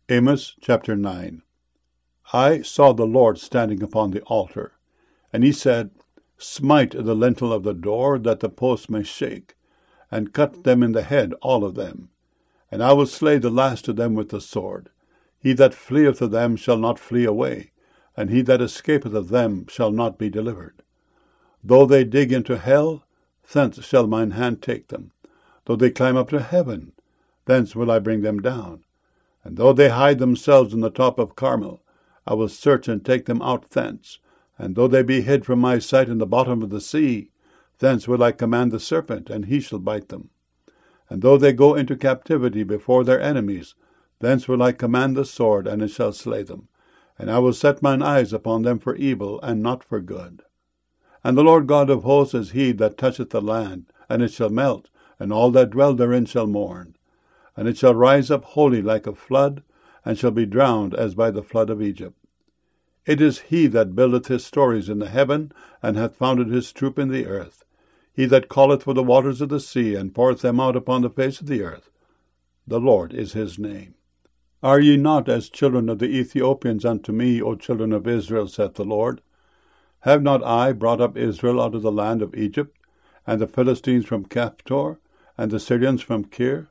Amos chapter 9. I saw the Lord standing upon the altar, and he said, Smite the lintel of the door, that the posts may shake, and cut them in the head, all of them. And I will slay the last of them with the sword. He that fleeth of them shall not flee away, and he that escapeth of them shall not be delivered. Though they dig into hell, thence shall mine hand take them. Though they climb up to heaven, thence will I bring them down. And though they hide themselves in the top of Carmel, I will search and take them out thence. And though they be hid from my sight in the bottom of the sea, thence will I command the serpent, and he shall bite them. And though they go into captivity before their enemies, thence will I command the sword, and it shall slay them. And I will set mine eyes upon them for evil, and not for good. And the Lord God of hosts is he that toucheth the land, and it shall melt, and all that dwell therein shall mourn. And it shall rise up wholly like a flood, and shall be drowned as by the flood of Egypt. It is he that buildeth his stories in the heaven, and hath founded his troop in the earth. He that calleth for the waters of the sea, and poureth them out upon the face of the earth. The Lord is his name. Are ye not as children of the Ethiopians unto me, O children of Israel, saith the Lord? Have not I brought up Israel out of the land of Egypt, and the Philistines from Caphtor, and the Syrians from Kir?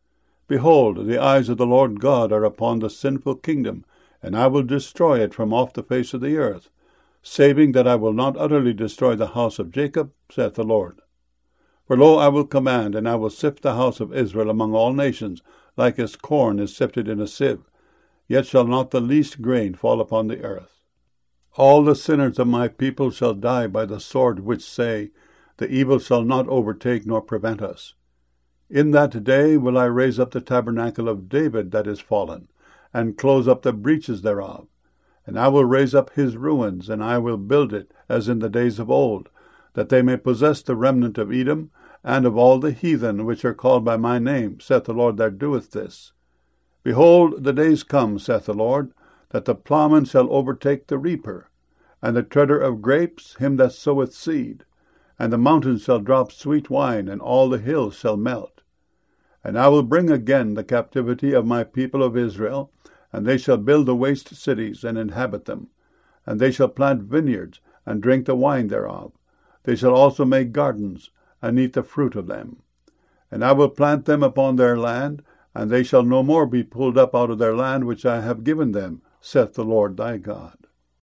Behold, the eyes of the Lord God are upon the sinful kingdom, and I will destroy it from off the face of the earth, saving that I will not utterly destroy the house of Jacob, saith the Lord. For lo, I will command, and I will sift the house of Israel among all nations, like as corn is sifted in a sieve, yet shall not the least grain fall upon the earth. All the sinners of my people shall die by the sword, which say, The evil shall not overtake nor prevent us. In that day will I raise up the tabernacle of David that is fallen, and close up the breaches thereof. And I will raise up his ruins, and I will build it, as in the days of old, that they may possess the remnant of Edom, and of all the heathen which are called by my name, saith the Lord that doeth this. Behold, the days come, saith the Lord, that the plowman shall overtake the reaper, and the treader of grapes him that soweth seed. And the mountains shall drop sweet wine, and all the hills shall melt. And I will bring again the captivity of my people of Israel, and they shall build the waste cities, and inhabit them. And they shall plant vineyards, and drink the wine thereof. They shall also make gardens, and eat the fruit of them. And I will plant them upon their land, and they shall no more be pulled up out of their land which I have given them, saith the Lord thy God.